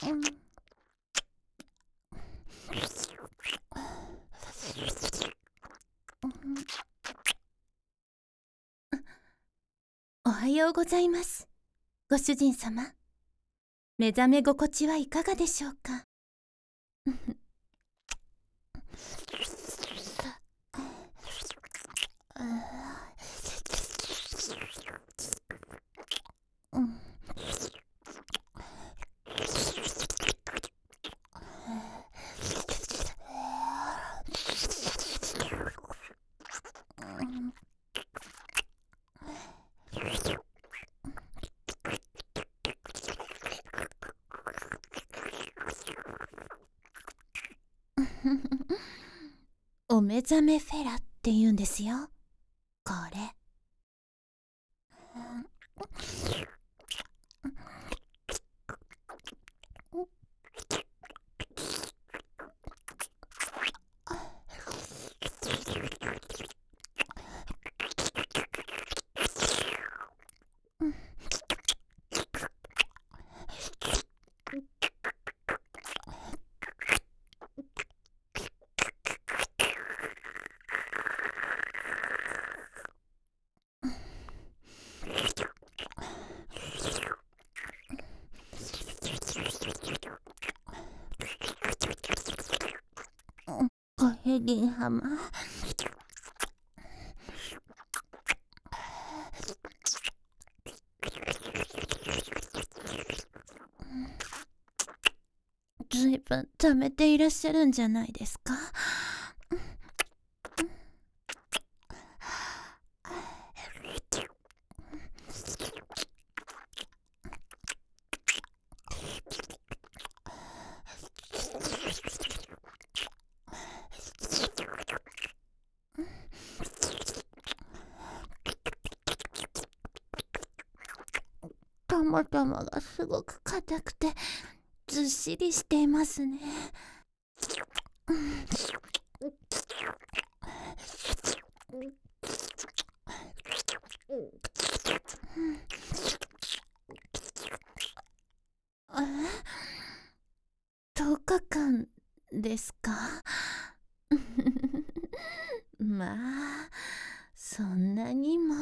おはようございます。ご主人様。目覚め心地はいかがでしょうか。お目覚めフェラって言うんですよ、これ。コヘリン浜。ずいぶん溜めていらっしゃるんじゃないですか。たまたまがすごく硬くてずっしりしていますね。10日間ですか。まあそんなにも。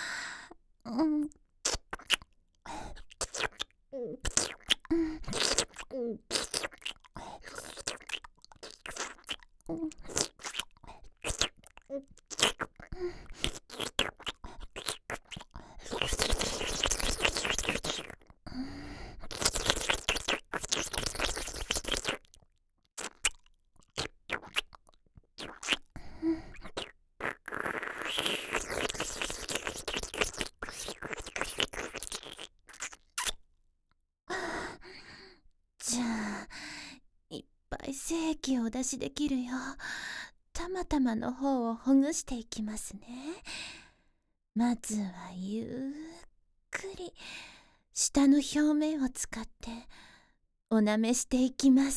じゃあいっぱい精液をお出しできるようたまたまの方をほぐしていきますね。まずはゆっくり下の表面を使っておなめしていきます。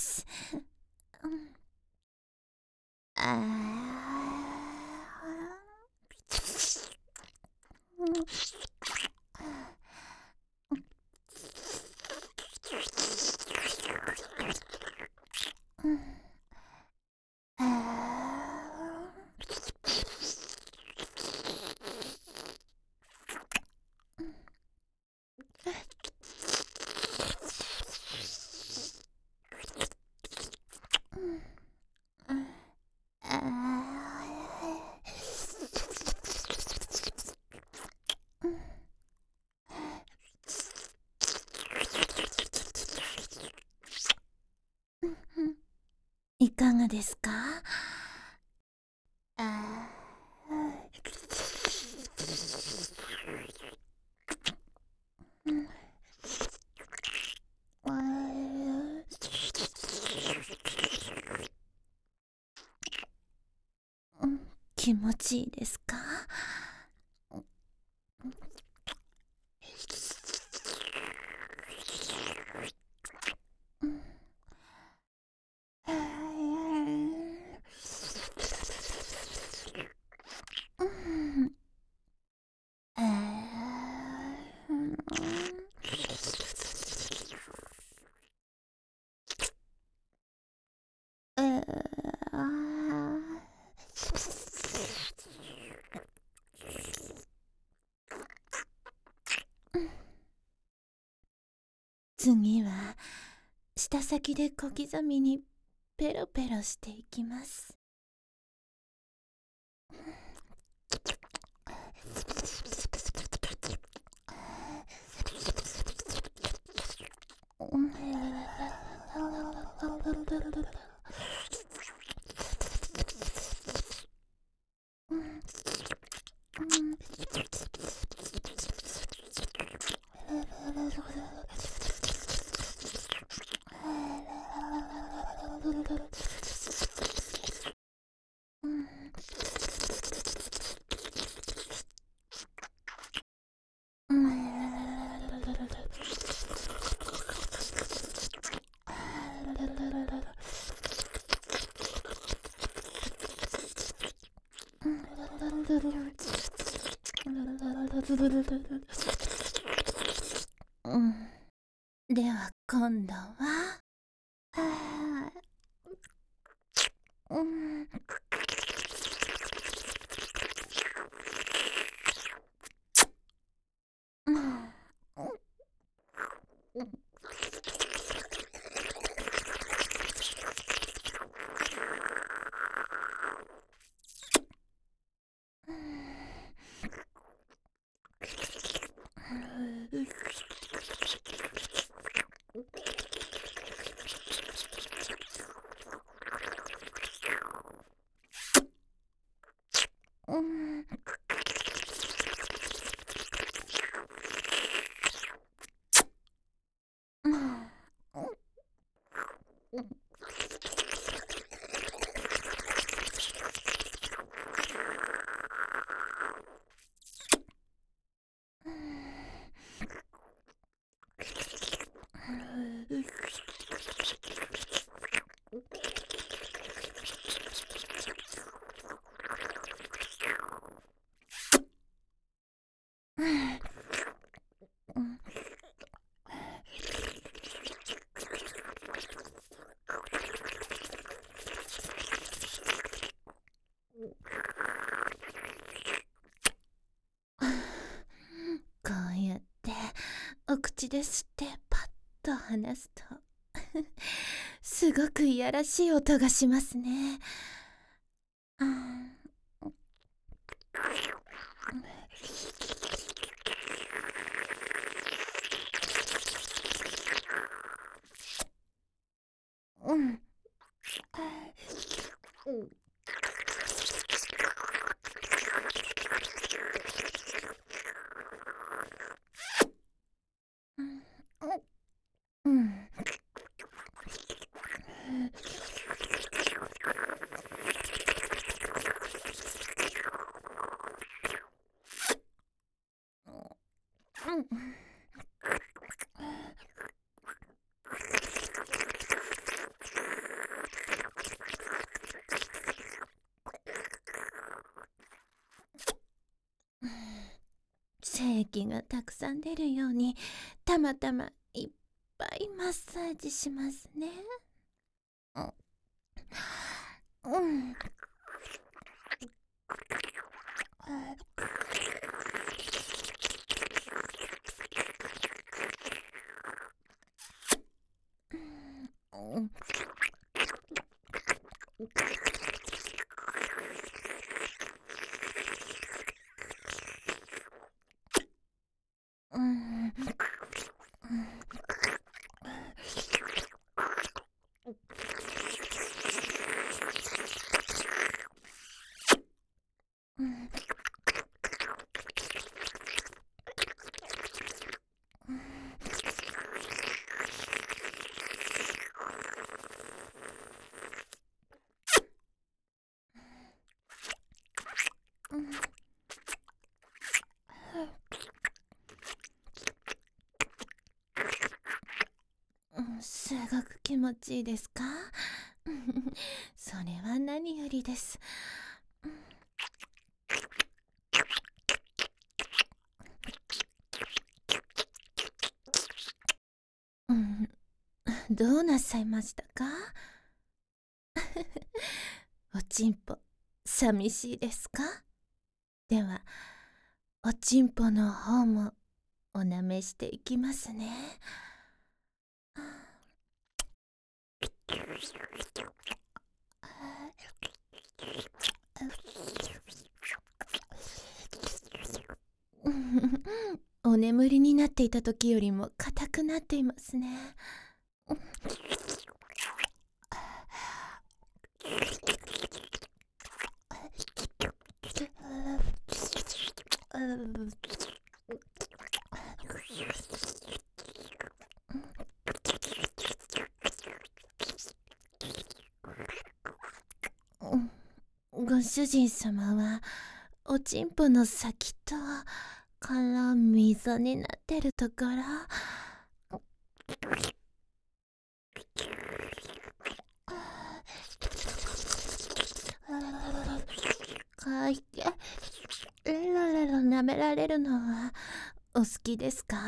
いかがですか。気持ちいいですか。 えー、次は舌先で小刻みにペロペロしていきます。では今度はこうやってお口で吸ってパッと離すとすごくいやらしい音がしますね。精液がたくさん出るようにたまたまいっぱいマッサージしますね。すごく気持ちいいですか？それは何よりです。どうなさいましたか？ おちんぽ寂しいですか？ではおちんぽの方もおなめしていきますね。お眠りになっていた時よりも硬くなっていますね。ご主人様はおちんぽの先とから溝になってるところかいてレロレロ舐められるのはお好きですか？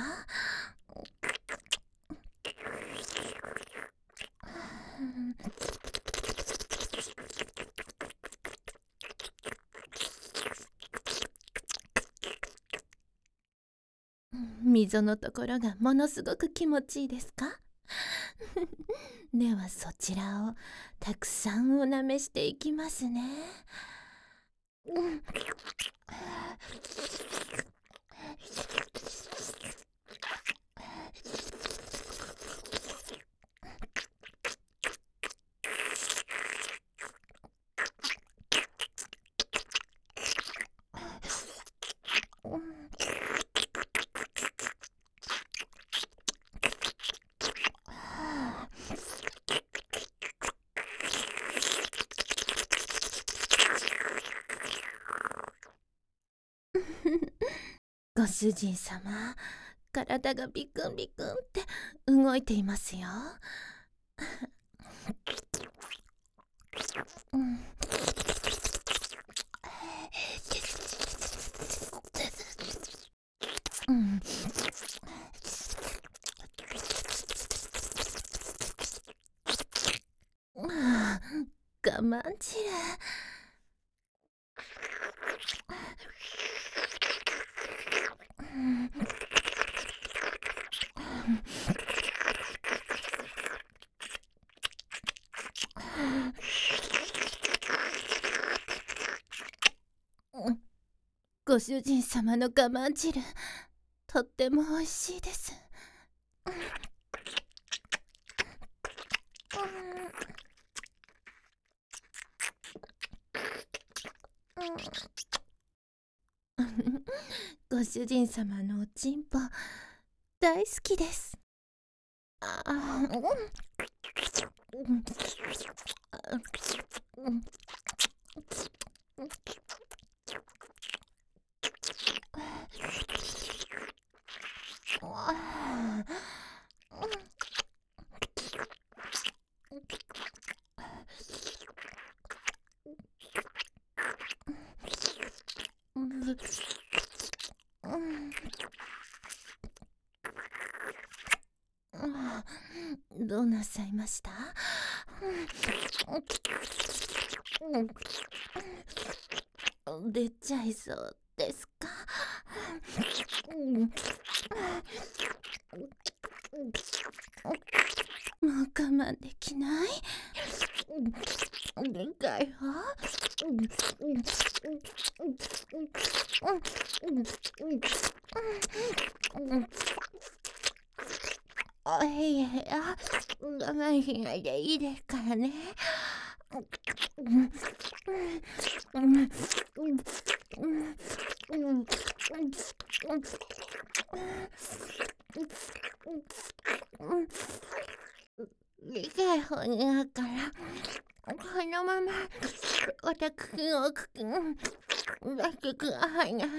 溝のところがものすごく気持ちいいですか？ではそちらをたくさんおなめしていきますね。ご主人様、体がビクンビクンって動いていますよ。我慢汁。ご主人様の我慢汁、とっても美味しいです。ご主人様のおちんぽ大好きです。どうなさいました？出ちゃいそうですか？もう我慢できない？限界は？いや、我慢しないでいいですからね。理解本人だからこのまま私を出してくださいね。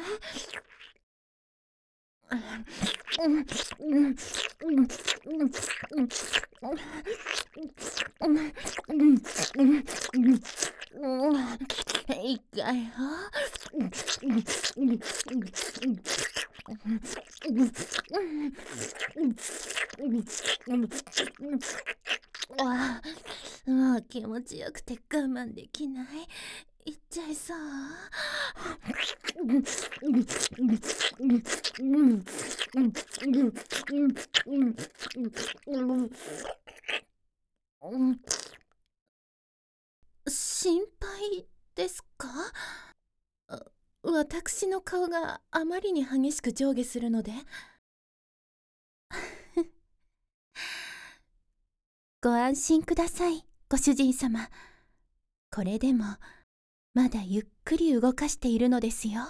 一回はもう気持持ちよくて我慢できない。いっちゃいそう。心配ですか？私の顔があまりに激しく上下するので。ご安心ください、ご主人様。これでもまだゆっくり動かしているのですよ。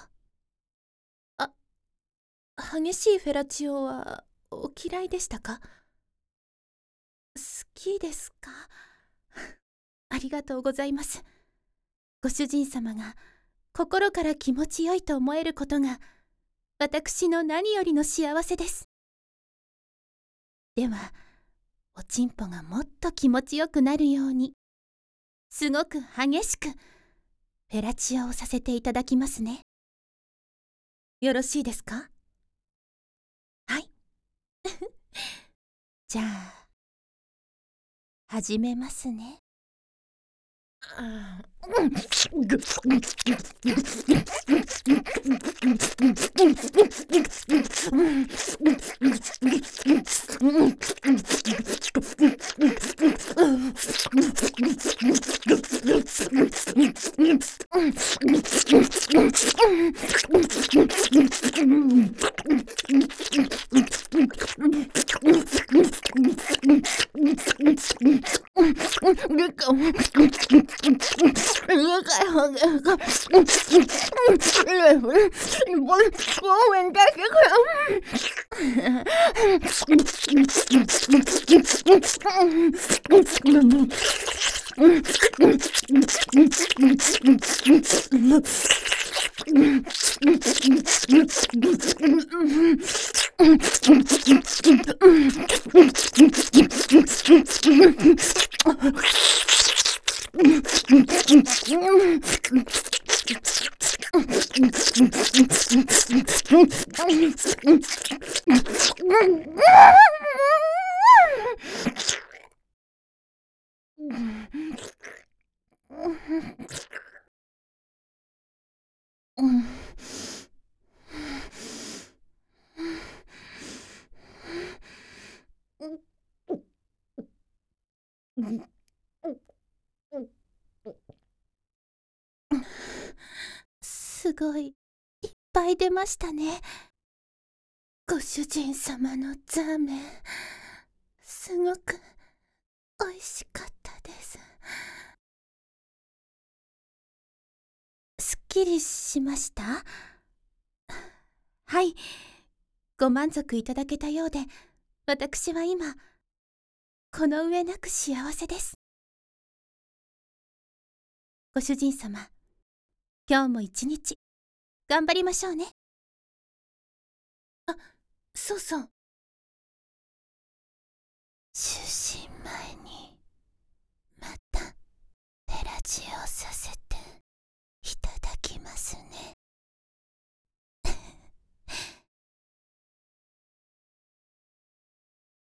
激しいフェラチオはお嫌いでしたか？好きですか？ありがとうございます。ご主人様が心から気持ちよいと思えることが私の何よりの幸せです。では、おちんぽがもっと気持ちよくなるように、すごく激しくフェラチオをさせていただきますね。よろしいですか？はい。じゃあ、始めますね。すごい、いっぱい出ましたね。ご主人様のザーメン、すごく美味しかったです。すっきりしました？はい、ご満足いただけたようで、私は今、この上なく幸せです。ご主人様、今日も一日、頑張りましょうね。あ、そうそう。就寝前に、また、フェラチオさせて。